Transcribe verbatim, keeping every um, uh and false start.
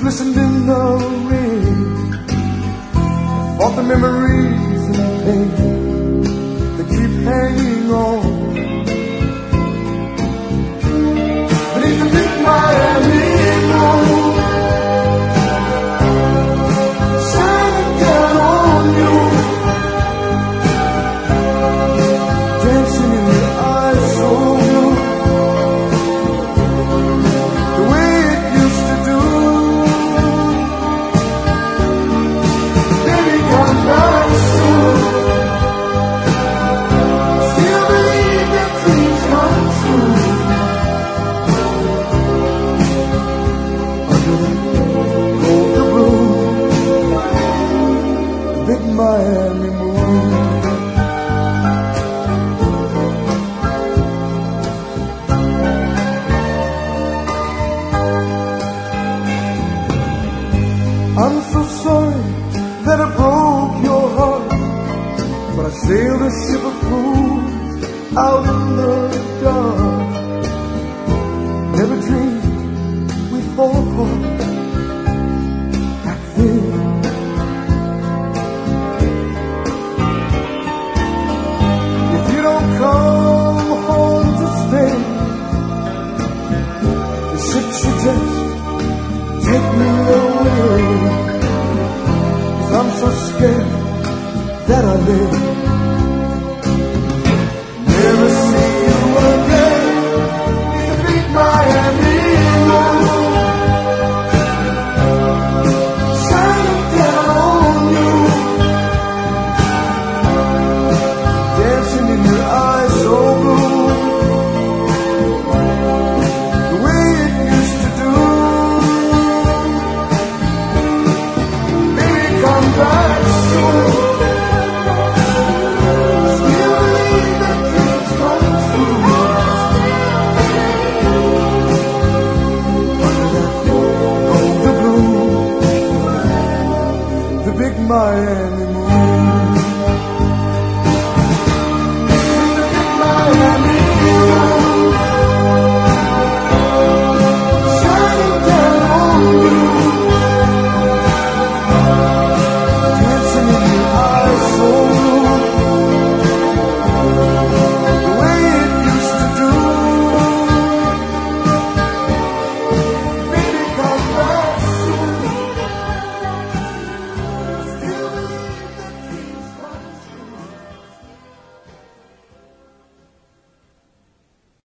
glistened in the rain, fought the memories and pain that keep hanging on. Beneath the big Miami moon, shining down on you, dancing in your eyes so blue, the way it used to do. Baby, come back soon. Still believe that dreams come true. Under the blue, big Miami moon. I'm so sorry that I broke your heart, but I sailed a ship of fools out in the dark.